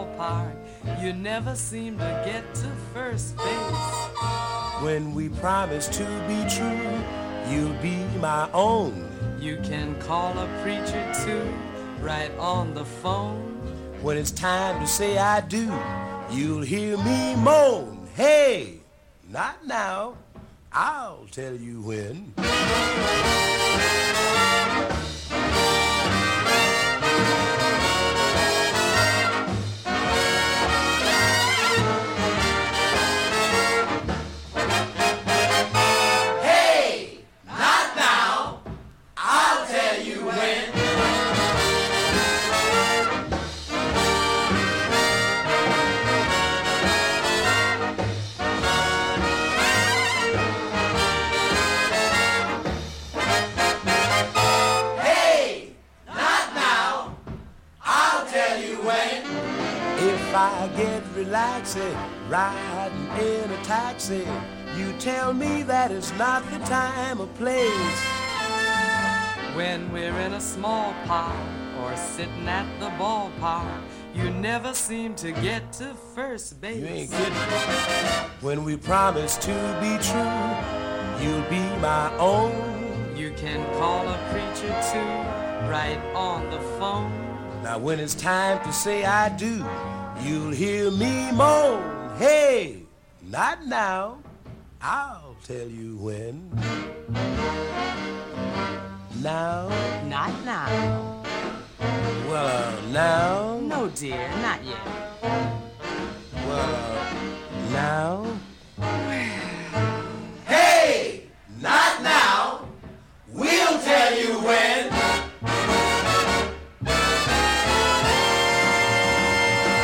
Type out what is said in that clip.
ballpark, you never seem to get to first base. When we promise to be true, you'll be my own. You can call a preacher too, right on the phone. When it's time to say I do, you'll hear me moan. Hey, not now, I'll tell you when. If I get relaxing, riding in a taxi, you tell me that it's not the time or place. When we're in a small park or sitting at the ballpark, you never seem to get to first base. You ain't kidding. When we promise to be true, you'll be my own. You can call a preacher too, right on the phone. Now when it's time to say I do, you'll hear me moan. Hey, not now, I'll tell you when. Now? Not now. Well, now? No, dear, not yet. Well, now?